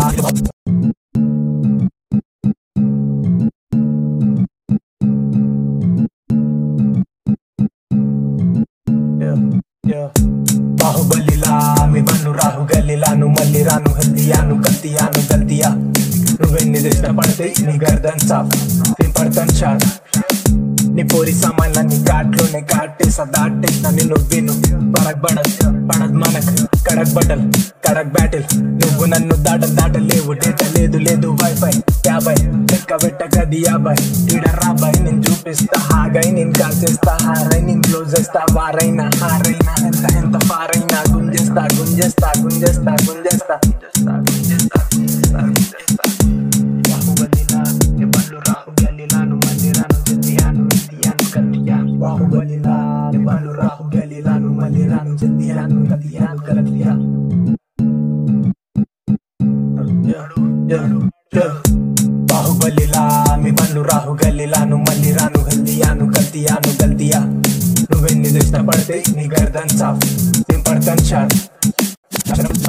బాహుబలిలా మీ వన్ను రాహు గల్లిలాను మళ్ళీ రాను హల్దియాను కల్తియాను గల్తియా నువ్వెన్ని ఇష్టపడితే నీ గర్దన్ సాఫ్ నేను పడతాను షాట్ నీ పోరి సామాన్లన్నీ ఘాట్లోనే ఘాటేసా దాటేసిన నిన్ను విను పడక్ పడద్ మనక్ కడక్ బటల్ కడక్ బ్యాటిల్ నువ్వు నన్ను దాటలేవు డేటా లేదు వైఫై 50 లెక్క పెట్టగది 50 ఈడ రాబాయ్ నేను చూపిస్తా హాగై నేను కాల్చేస్తా హారై నేను క్లోజ్ చేస్తా వారైనా హారైనా ఎంత ఫారైనా గుంజేస్తా బాహుబలిలా నీ బళ్ళు రాహు గల్లిలాను మళ్ళీ రాను జల్దియాను కల్తియా బాహుబలిలా నీ బళ్ళు రాహు గల్లిలాను మళ్ళీ రాను జల్దియాను కల్తియా బాహుబలిలా మీ వన్ను రాహు గల్లిలాను మళ్ళీ రాను హల్దియాను కల్తియా నువ్వెన్ని ఇష్టపడితే నీ గర్దన్ సాఫ్ నేను పడతాను షాట్